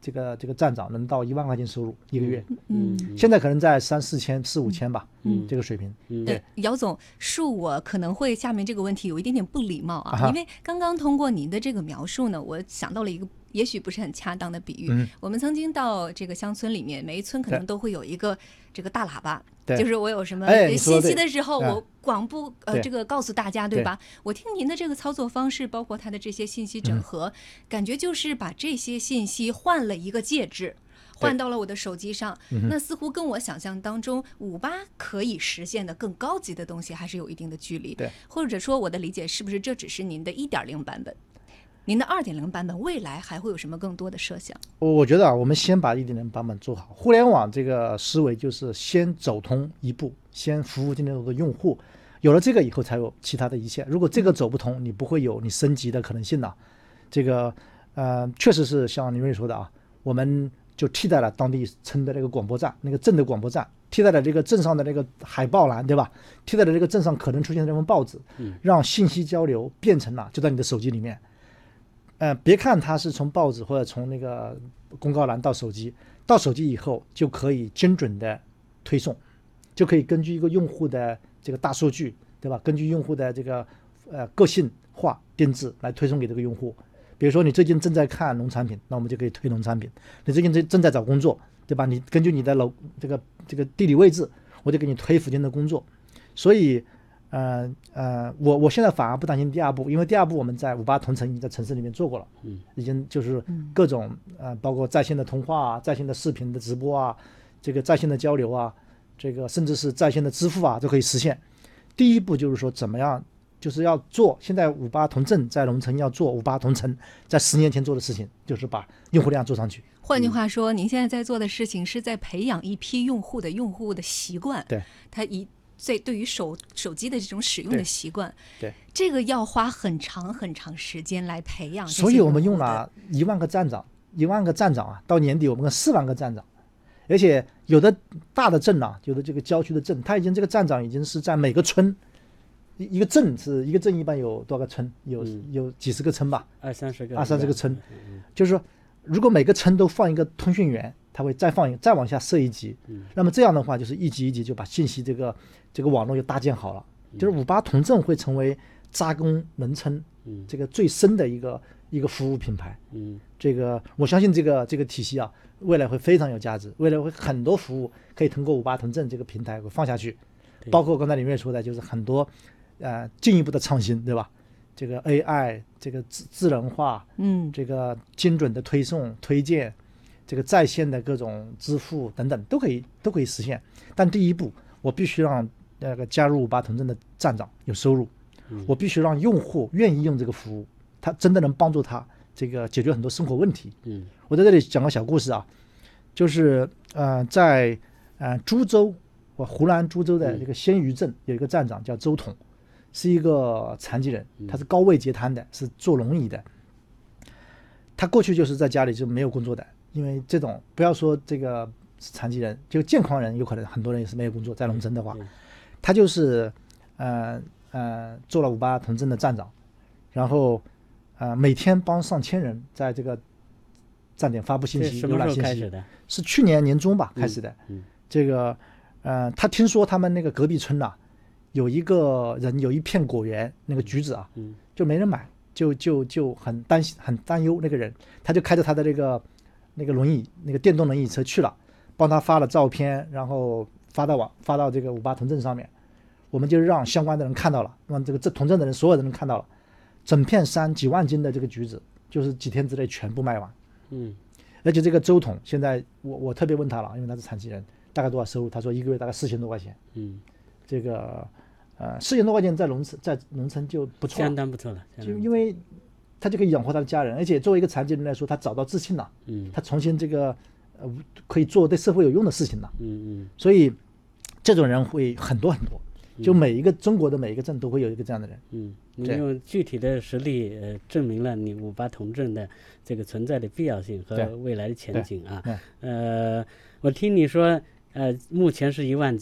这个站长能到1万块钱收入一个月，现在可能在3、4千、4、5千吧，这个水平。 对，姚总，恕我可能会下面这个问题有一点点不礼貌啊，因为刚刚通过您的这个描述呢，我想到了一个也许不是很恰当的比喻。我们曾经到这个乡村里面，每一村可能都会有一个这个大喇叭，就是我有什么信息的时候，我广布这个告诉大家，对吧？我听您的这个操作方式，包括它的这些信息整合，感觉就是把这些信息换了一个介质。换到了我的手机上，那似乎跟我想象当中58可以实现的更高级的东西还是有一定的距离。 对， 或者说我的理解是不是这只是您的1.0版本？您的2.0版本未来还会有什么更多的设想？ 我觉得啊，我们先把1.0版本做好。互联网这个思维就是先走通一步，先服务今天的用户，有了这个以后才有其他的一切。如果这个走不通，你不会有你升级的可能性的。这个确实是像林瑞说的啊，我们就替代了当地村的那个广播站，那个镇的广播站，替代了这个镇上的那个海报栏，对吧？替代了这个镇上可能出现的那份报纸，让信息交流变成了就在你的手机里面。别看它是从报纸或者从那个公告栏到手机以后就可以精准的推送，就可以根据一个用户的这个大数据，对吧？根据用户的这个个性化定制来推送给这个用户。比如说你最近正在看农产品，那我们就可以推农产品；你最近正在找工作，对吧？你根据你的这个地理位置，我就给你推附近的工作。所以我现在反而不担心第二步，因为第二步我们在58同城已经在城市里面做过了，已经就是各种包括在线的通话啊，在线的视频的直播啊，这个在线的交流啊，这个甚至是在线的支付啊都可以实现。第一步就是说怎么样，就是要做现在58同镇在龙城要做58同城在10年前做的事情，就是把用户量做上去。 换句话说，您现在在做的事情是在培养一批用户的习惯， 对， 他对于手机的这种使用的习惯， 对， 这个要花很长很长时间来培养。 所以我们用了1万个站长啊，到年底我们跟4万个站长，而且有的大的镇啊，有的这个郊区的镇，他已经这个站长已经是在每个村，一个镇一般有多少个村？有几十个村吧，20-30个村，就是说如果每个村都放一个通讯员，他会再往下设一级，那么这样的话就是一级一级就把信息这个网络就搭建好了，就是58同镇会成为扎根农村这个最深的一个服务品牌。这个我相信这个体系啊，未来会非常有价值，未来会很多服务可以通过58同镇这个平台会放下去，包括刚才里面说的就是很多进一步的创新，对吧？这个 AI 这个智能化，这个精准的推送推荐，这个在线的各种支付等等都可以实现。但第一步我必须让那个加入58同镇的站长有收入，我必须让用户愿意用这个服务，他真的能帮助他这个解决很多生活问题。我在这里讲个小故事啊，就是在株洲，湖南株洲的这个鲜鱼镇有一个站长叫周统，是一个残疾人，他是高位截瘫的，是坐轮椅的。他过去就是在家里就没有工作的，因为这种不要说这个残疾人，就健康人有可能很多人也是没有工作，在农村的话，他就是做了58同镇的站长，然后每天帮上千人在这个站点发布信息。 什么时候开始的？ 是去年年中吧开始的。这个他听说他们那个隔壁村啊，有一个人有一片果园，那个橘子啊，就没人买，就很担忧。那个人他就开着他的那个轮椅，那个电动轮椅车去了，帮他发了照片，然后发到这个58同镇上面。我们就让相关的人看到了，让这同镇的人所有的人看到了，整片山几万斤的这个橘子，就是几天之内全部卖完。而且这个周统现在我特别问他了，因为他是残疾人，大概多少收入？他说一个月大概4000多块钱。这个4000多块钱在农村就不错了， 相当不错了。 就因为他就可以养活他的家人，而且作为一个残疾人来说，他找到自信了。他重新这个可以做对社会有用的事情了。所以这种人会很多很多。就中国的每一个镇都会有一个这样的人。 你用具体的实例证明了你58同镇的这个存在的必要性和未来的前景啊。我听你说目前是1万家，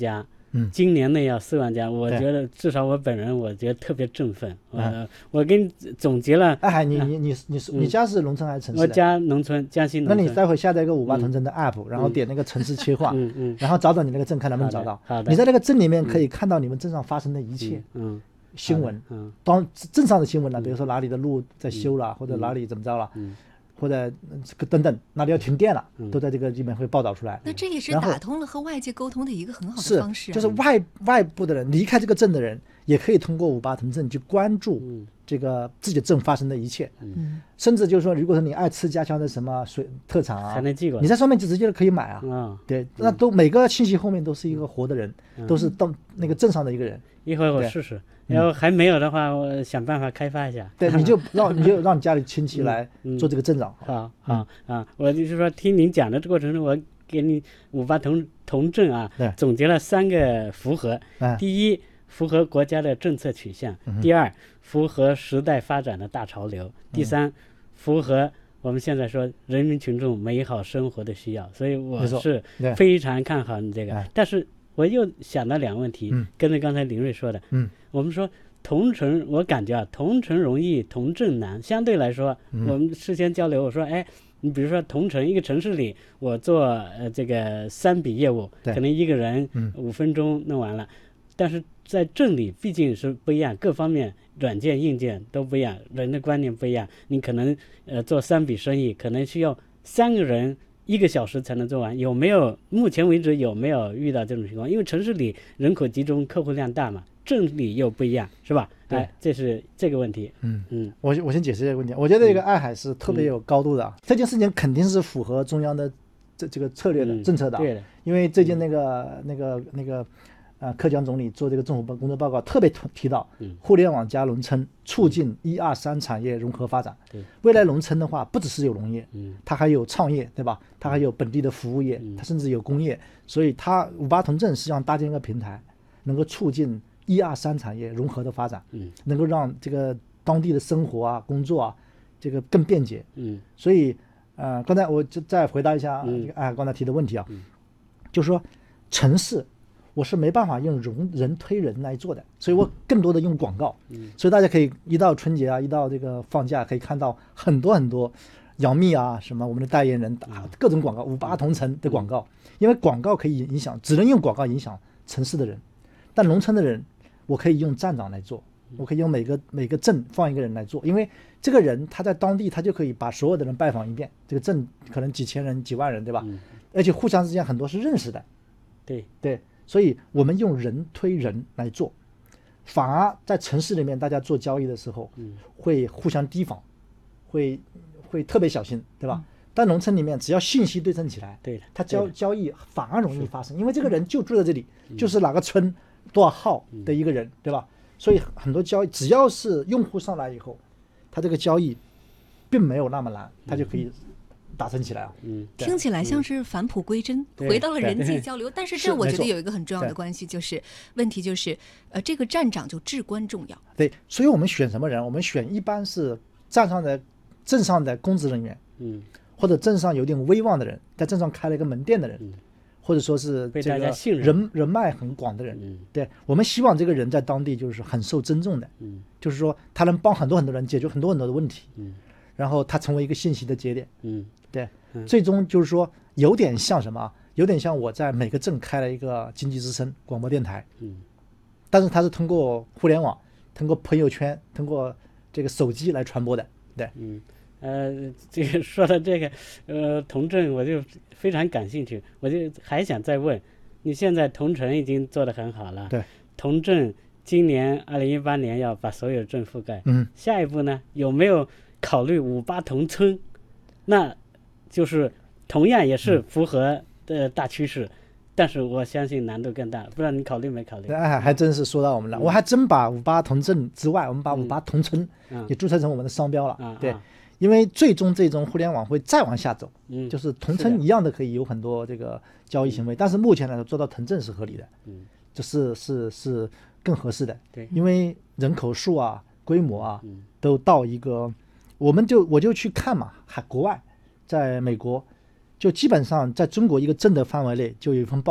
今年内要4万家，我觉得至少我本人我觉得特别振奋。我给你总结了。 你家是农村还是城市？ 我家农村，江西农村。 那你待会下载一个58同镇的 app，然后点那个城市切换，然后找找你那个镇，看能不能找到。 好的。 你在那个镇里面可以看到你们镇上发生的一切。新闻，当镇上的新闻呢，比如说哪里的路在修了，或者哪里怎么着了，或者等等，哪里要停电了，都在这个里面会报道出来。 那这也是打通了和外界沟通的一个很好的方式。 就是外部的人离开这个镇的人，也可以通过58同镇去关注这个自己镇发生的一切。甚至就是说，如果说你爱吃家乡的什么特产啊， 还能寄过来， 你在上面就直接可以买啊。对，那都每个信息后面都是一个活的人，都是到那个镇上的一个人。 一会儿我试试。然后还没有的话，我想办法开发一下。 对，你就让你家里亲戚来做这个镇长。 好啊，我就是说听您讲的这个过程中，我给你58同镇啊，总结了3个符合。第一，符合国家的政策取向；第二，符合时代发展的大潮流；第三，符合我们现在说人民群众美好生活的需要。所以我是非常看好你这个。但是我又想到2个问题，跟着刚才林瑞说的，我们说同城，我感觉同城容易同镇难。相对来说，我们事先交流，我说，你比如说同城一个城市里，我做这个3笔业务，可能一个人5分钟弄完了，但是在镇里毕竟是不一样，各方面软件硬件都不一样，人的观念不一样，你可能做3笔生意，可能需要3个人1个小时才能做完。目前为止有没有遇到这种情况？因为城市里人口集中，客户量大嘛，镇里又不一样，是吧？这是这个问题。 我先解释这个问题。我觉得这个爱海是特别有高度的，这件事情肯定是符合中央的这个策略的政策的。 对的。 因为最近那个克强总理做这个政府工作报告特别提到，互联网加农村促进1、2、3产业融合发展。未来农村的话，不只是有农业，它还有创业，对吧？它还有本地的服务业，它甚至有工业。所以它58同镇实际上搭建一个平台，能够促进1、2、3产业融合的发展，能够让这个当地的生活啊、工作啊，这个更便捷。所以刚才我就再回答一下刚才提的问题啊，就是说城市我是没办法用人推人来做的，所以我更多的用广告。所以大家可以一到春节啊，一到这个放假，可以看到很多杨幂啊，什么我们的代言人各种广告，58同城的广告。因为广告可以影响，只能用广告影响城市的人，但农村的人我可以用站长来做，我可以用每个镇放一个人来做，因为这个人他在当地他就可以把所有的人拜访一遍，这个镇可能几千人几万人，对吧？而且互相之间很多是认识的。对，所以我们用人推人来做，反而在城市里面大家做交易的时候会互相提防，会特别小心，对吧？但农村里面只要信息对称起来，它交易反而容易发生，因为这个人就住在这里，就是哪个村多少号的一个人，对吧？所以很多交易只要是用户上来以后，他这个交易并没有那么难，他就可以达成起来啊。 听起来像是返璞归真，回到了人际交流。但是这我觉得有一个很重要的关系，就是问题就是这个站长就至关重要。 对，所以我们选什么人？我们选一般是镇上的公职人员，或者镇上有点威望的人，在镇上开了一个门店的人，或者说是这个人脉很广的人。对，我们希望这个人在当地就是很受尊重的，就是说他能帮很多人解决很多的问题，然后他成为一个信息的节点。对，最终就是说有点像什么？有点像我在每个镇开了一个经济之声广播电台，但是它是通过互联网、通过朋友圈、通过这个手机来传播的。对， 这个说到这个同镇，我就非常感兴趣，我就还想再问，你现在同城已经做得很好了， 对， 同镇今年2018年要把所有镇覆盖，下一步呢有没有考虑58同村？那就是同样也是符合的大趋势，但是我相信难度更大，不知道你考虑没考虑？ 还真是说到我们了，我还真把58同镇之外，我们把58同村也注册成我们的商标了。对，因为最终互联网会再往下走，就是同村一样的可以有很多这个交易行为，但是目前来说做到同镇是合理的，是更合适的。 对， 因为人口数啊、规模啊都到一个，我就去看嘛，国外在美国就基本上在中国一个镇的范围内就有一份报纸，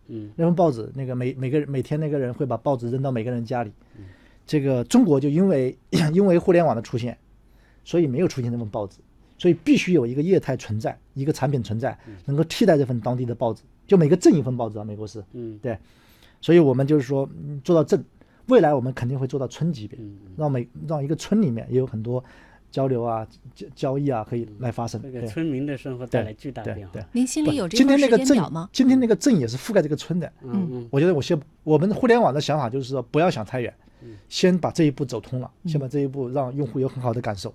那份报纸那个每天那个人会把报纸扔到每个人家里。这个中国就因为互联网的出现，所以没有出现那份报纸，所以必须有一个业态存在，一个产品存在，能够替代这份当地的报纸，就每个镇一份报纸啊，美国是，对，所以我们就是说做到镇，未来我们肯定会做到村级别，让一个村里面也有很多交流啊、交易啊可以来发生， 这个村民的生活带来巨大变化。 您心里有这份时间表吗？ 今天那个镇也是覆盖这个村的。我觉得我们互联网的想法就是说不要想太远，先把这一步走通了，先把这一步让用户有很好的感受。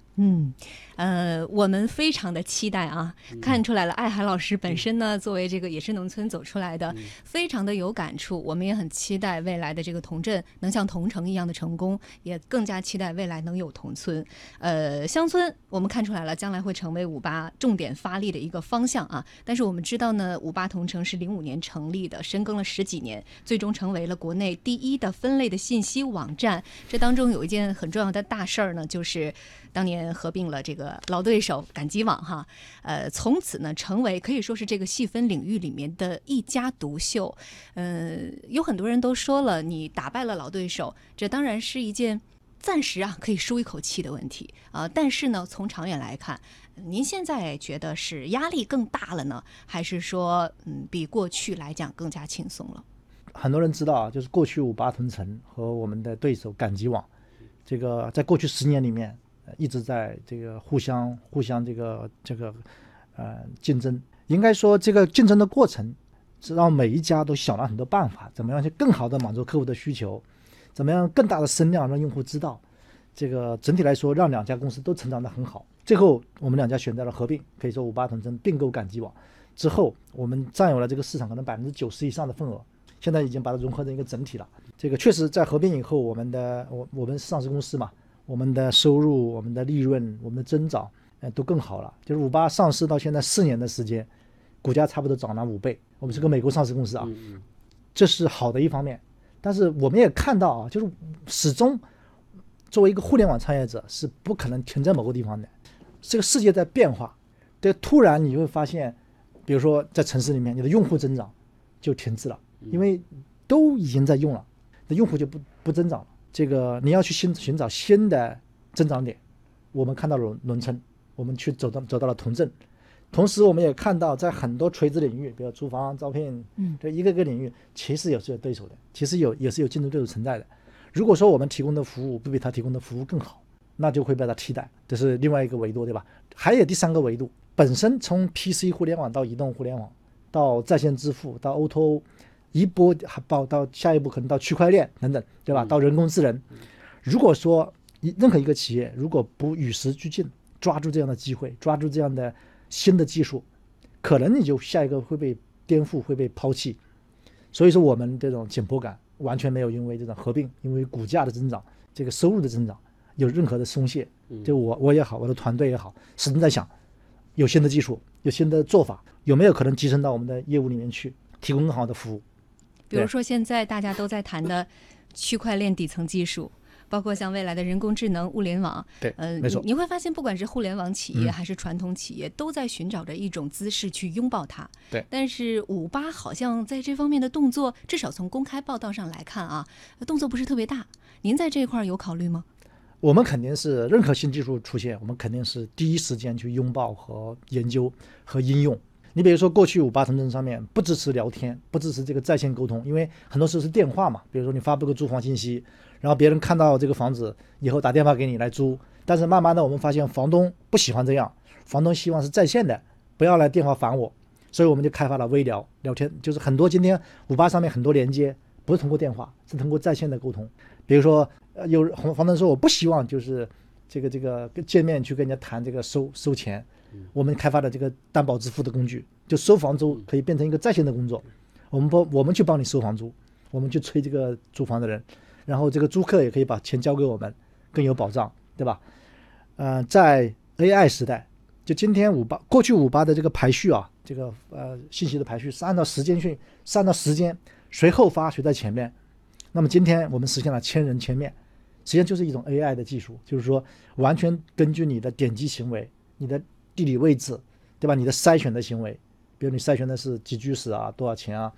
我们非常的期待啊，看出来了，艾涵老师本身呢，作为这个也是农村走出来的，非常的有感触。我们也很期待未来的这个同镇能像同城一样的成功，也更加期待未来能有同村。乡村我们看出来了，将来会成为58重点发力的一个方向啊。但是我们知道呢，58同城是05年成立的，深耕了10几年，最终成为了国内第一的分类的信息网站。这当中有一件很重要的大事儿呢，就是当年合并了这个老对手赶集网哈，从此呢成为可以说是这个细分领域里面的一家独秀。有很多人都说了，你打败了老对手，这当然是一件暂时啊可以舒一口气的问题啊，但是呢从长远来看，您现在觉得是压力更大了呢，还是说比过去来讲更加轻松了？ 很多人知道啊，就是过去58同城和我们的对手赶集网，这个在过去10年里面一直在这个互相这个竞争。应该说这个竞争的过程是让每一家都想了很多办法，怎么样去更好的满足客户的需求，怎么样更大的声量让用户知道。这个整体来说让2家公司都成长得很好。最后我们2家选择了合并，可以说58同城并购赶集网之后，我们占有了这个市场可能90%以上的份额，现在已经把它融合成一个整体了。这个确实在合并以后，我们上市公司嘛，我们的收入、我们的利润、我们的增长都更好了。就是58上市到现在4年的时间，股价差不多涨了5倍。我们是个美国上市公司啊，这是好的一方面。但是我们也看到啊，就是始终作为一个互联网创业者是不可能停在某个地方的。这个世界在变化，对，突然你会发现，比如说在城市里面，你的用户增长就停滞了，因为都已经在用了，那用户就不增长了。这个你要去寻找新的增长点，我们看到了农村，我们去走到了同镇，同时我们也看到在很多垂直领域，比如租房、招聘，这一个个领域其实也是有对手的，其实也是有竞争对手存在的。如果说我们提供的服务不比他提供的服务更好，那就会被他替代，这是另外一个维度，对吧？还有第3个维度，本身从 PC 互联网到移动互联网，到在线支付，到 O2O，一波到下一步可能到区块链等等，对吧？到人工智能。如果说任何一个企业如果不与时俱进，抓住这样的机会，抓住这样的新的技术，可能你就下一个会被颠覆，会被抛弃。所以说我们这种紧迫感完全没有因为这种合并，因为股价的增长，这个收入的增长有任何的松懈。就我也好，我的团队也好，始终在想有新的技术，有新的做法，有没有可能集成到我们的业务里面去，提供更好的服务。 比如说现在大家都在谈的区块链底层技术，包括像未来的人工智能、物联网， 对，没错。 你会发现，不管是互联网企业还是传统企业，都在寻找着一种姿势去拥抱它。 对。 但是58好像在这方面的动作，至少从公开报道上来看啊，动作不是特别大。您在这一块有考虑吗？ 我们肯定是任何新技术出现，我们肯定是第一时间去拥抱和研究和应用。你比如说过去58同城上面不支持聊天，不支持这个在线沟通，因为很多时候是电话嘛，比如说你发布个租房信息，然后别人看到这个房子以后打电话给你来租，但是慢慢的我们发现房东不喜欢这样，房东希望是在线的，不要来电话烦我，所以我们就开发了微聊天，就是很多今天58上面很多连接不是通过电话，是通过在线的沟通。比如说有房东说我不希望就是这个见面去跟人家谈这个收钱，我们开发的这个担保支付的工具，就收房租可以变成一个在线的工作，我们去帮你收房租，我们去催这个租房的人，然后这个租客也可以把钱交给我们，更有保障，对吧？在 AI 时代，就今天过去58的这个排序啊，这个信息的排序是按照时间谁后发谁在前面。那么今天我们实现了千人千面，实际上就是一种 AI 的技术，就是说完全根据你的点击行为，你的地理位置，对吧？你的筛选的行为，比如你筛选的是几居室啊，多少钱啊，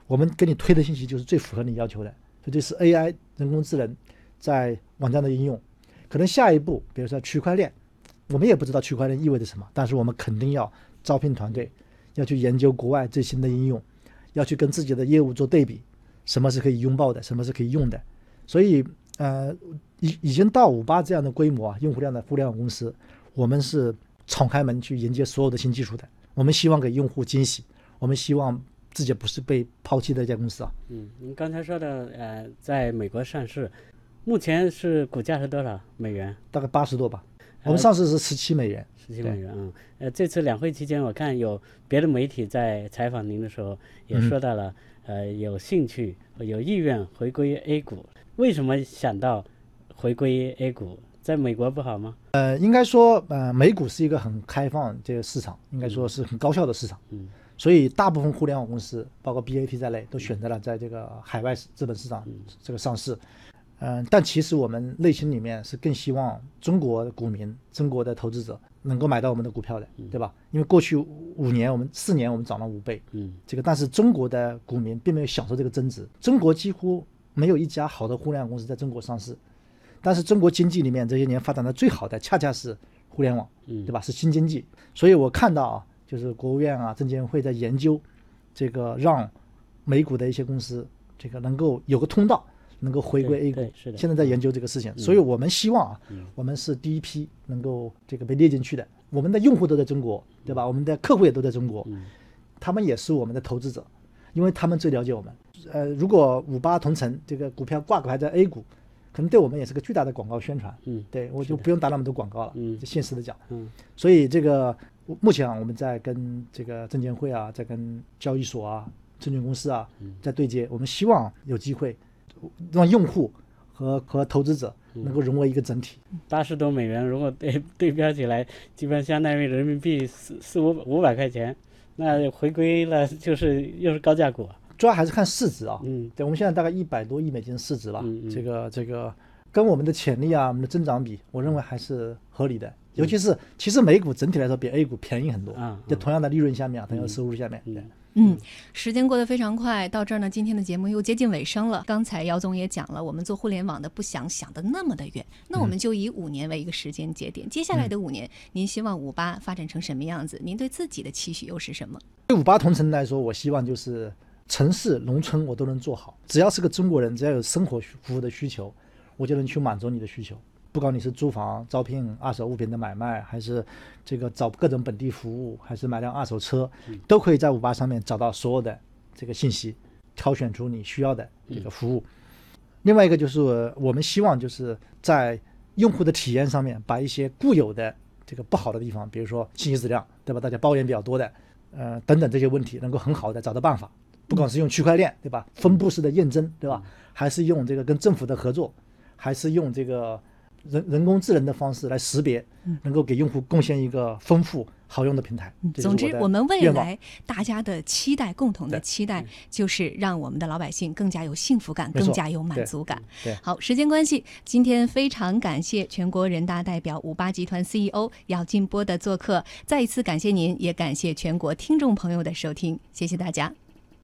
我们给你推的信息就是最符合你要求的。所以这是 AI 人工智能在网站的应用。可能下一步比如说区块链，我们也不知道区块链意味着什么，但是我们肯定要招聘团队，要去研究国外最新的应用，要去跟自己的业务做对比，什么是可以拥抱的，什么是可以用的。所以已经到58这样的规模啊，用户量的互联网公司，我们是敞开门去迎接所有的新技术的。我们希望给用户惊喜，我们希望自己不是被抛弃的一家公司啊。 您刚才说的在美国上市，目前是股价是多少美元？ 大概80多吧。我们上市是17美元。 17美元啊。这次两会期间，我看有别的媒体在采访您的时候也说到了，有兴趣有意愿回归 A 股。为什么想到回归 A 股？在美国不好吗？ 应该说美股是一个很开放这个市场，应该说是很高效的市场。所以大部分互联网公司包括 BAT 在内都选择了在这个海外资本市场这个上市。但其实我们内心里面是更希望中国的股民、中国的投资者能够买到我们的股票的，对吧？因为过去4年我们涨了5倍，但是中国的股民并没有享受这个增值。中国几乎没有一家好的互联网公司在中国上市，但是中国经济里面这些年发展的最好的恰恰是互联网，对吧？是新经济。所以我看到啊，就是国务院啊、证监会在研究这个让美股的一些公司这个能够有个通道，能够回归 A 股，现在在研究这个事情。所以我们希望啊，我们是第一批能够这个被列进去的。我们的用户都在中国，对吧？我们的客户也都在中国，他们也是我们的投资者，因为他们最了解我们。如果58同城这个股票挂牌在 A 股，可能对我们也是个巨大的广告宣传。对，我就不用打那么多广告了。就现实的讲，所以这个目前我们在跟这个证监会啊，在跟交易所啊、证券公司啊在对接。我们希望有机会让用户和投资者能够融为一个整体。 80多美元，如果对标起来，基本相当于人民币400-500块钱，那回归了就是又是高价股。 主要还是看市值啊。对，我们现在大概100多亿美金市值吧。这个跟我们的潜力啊、我们的增长比，我认为还是合理的。尤其是其实美股整体来说比 A 股便宜很多，就同样的利润下面，同样的收入下面。 时间过得非常快，到这儿呢，今天的节目又接近尾声了。刚才姚总也讲了，我们做互联网的不想的那么的远，那我们就以5年为一个时间节点。接下来的5年，您希望58发展成什么样子？您对自己的期许又是什么？ 对58同城来说，我希望就是城市、农村我都能做好。只要是个中国人，只要有生活服务的需求，我就能去满足你的需求。不管你是租房、招聘二手物品的买卖，还是这个找各种本地服务，还是买辆二手车，都可以在58上面找到所有的这个信息，挑选出你需要的这个服务。另外一个就是我们希望就是在用户的体验上面，把一些固有的这个不好的地方，比如说信息质量，对吧？大家抱怨比较多的，等等这些问题，能够很好的找到办法。不管是用区块链，对吧？分布式的验证，对吧？还是用这个跟政府的合作，还是用这个人工智能的方式来识别，能够给用户贡献一个丰富好用的平台。 总之我们未来大家的期待，共同的期待就是让我们的老百姓更加有幸福感，更加有满足感。好，时间关系，今天非常感谢全国人大代表58集团 CEO 姚劲波的做客，再一次感谢您，也感谢全国听众朋友的收听，谢谢大家。